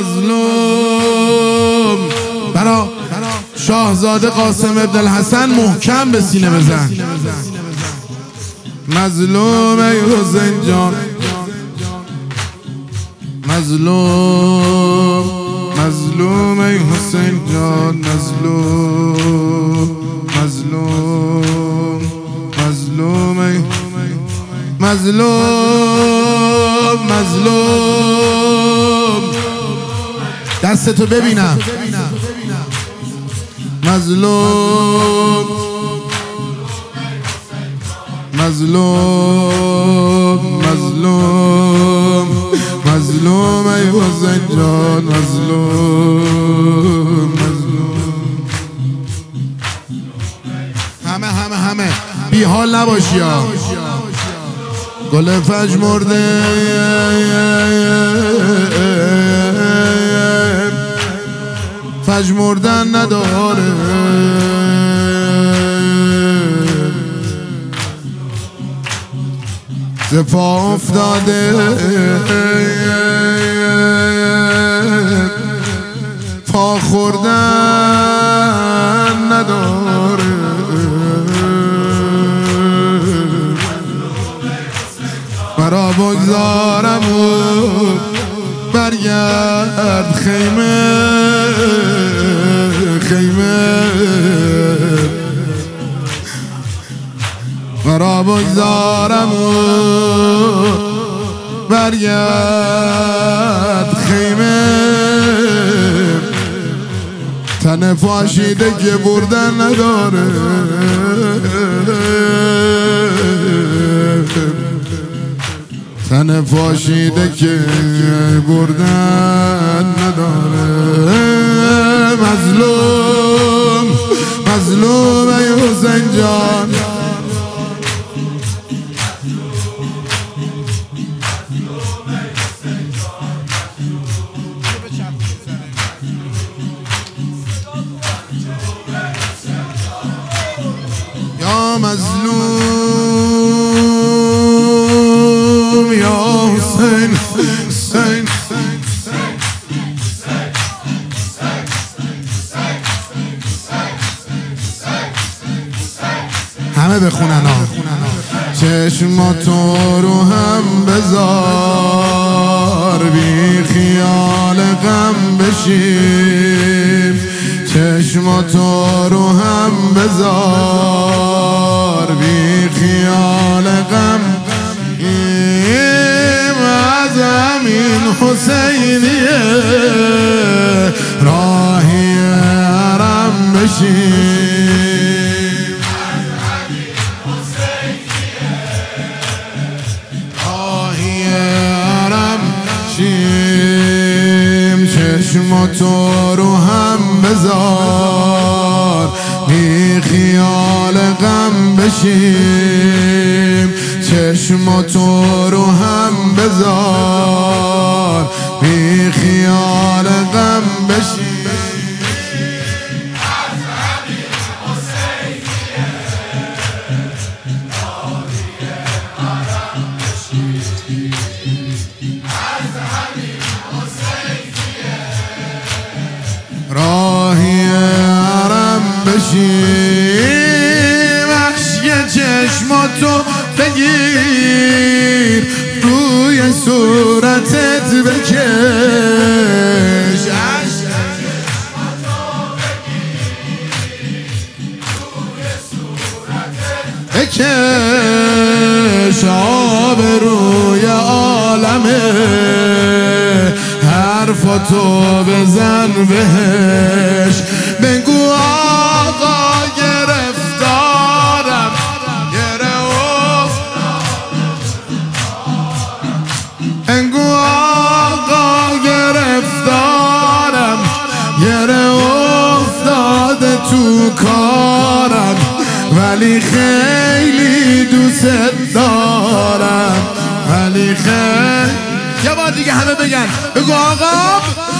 مظلوم. برا شاهزاده قاسم ابن الحسن محکم به سینه بزن. مظلوم ای حسین جان، مظلوم، مظلوم ای حسین جان، مظلوم، مظلوم، مظلوم ای مظلوم، مظلوم. دستتو ببینم. مظلوم، مظلوم، مظلوم، مظلوم ای حسین جان، مظلوم، مظلوم. همه بی حال نباشی ها. گل فج مرده فج مردن نداره. ز پا افتاده پا خوردن نداره. مرا بگذارم و برگرد خیمه خیمه. مرا بگذارم و برگرد خیمه. تن پاشیده که بردن نداره. تن پاشیده که بردن نداره. مظلوم، مظلوم ای حسین جان. یا مظلوم یا حسین، حسین. همه بخونن ها. چشماتو رو هم بذار بی خیال غم بشیم. چشماتو رو هم بذار بی خیال غم. از همین حسینیه راهی حرم بشیم. راهی حرم بشیم. چشماتو رو هم بذار بی خیال غم بشیم. چشماتو رو هم بذار بی خیال غم بشیم. راهی حرم بشیم. اشک چشماتو بگیر روی صورتت بکش. بکش آب روی عالمه. حرفاتو بزن بهش. بگو آقا گرفتارم گره افتادم. بگو آقا گرفتارم گره افتاده تو کارم. ولی خیلی دوست دارم. ولی خیلی. یه بار دیگه همه بگن. بگو آقا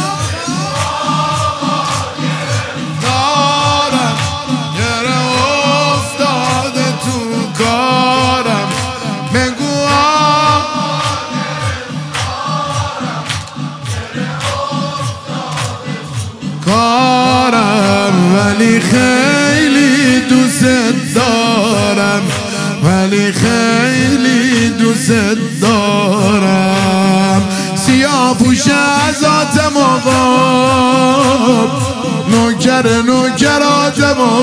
دارم گره افتاده تو کارم. بگو آقا کارم ولی خیلی دوست دارم، ولی خیلی دوست دارم. سیاه پوش ذات مقام، نوکرات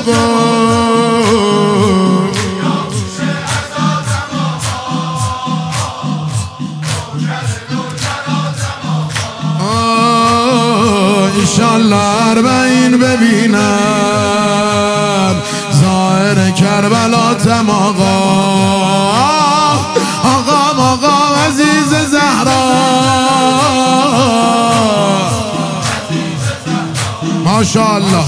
مقام. انشالله اربعین ببینم ظاهر کربلات آقا عزیز زهرا. ماشاءالله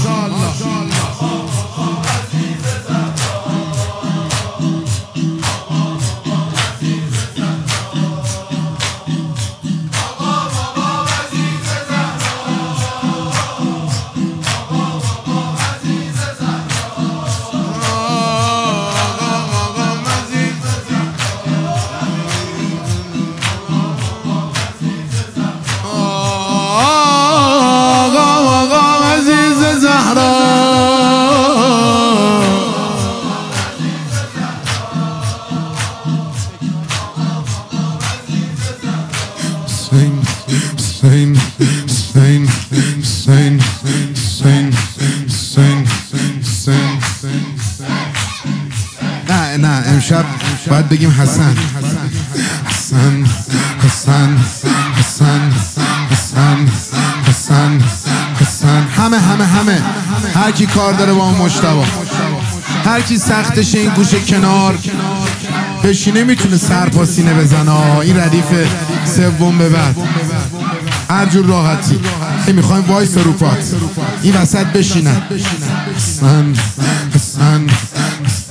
نه امشب باید بگیم حسن حسن حسن حسن حسن حسن حسن. همه هر کی کار داره با اون مجتبی، هر کی سختشه این گوشه کنار بشینه میتونه سرپاسینه بزنه. این ردیف سوم به بعد هر جور راحتی میخوایم وایس رو پات این وسط بشینن. حسن حسن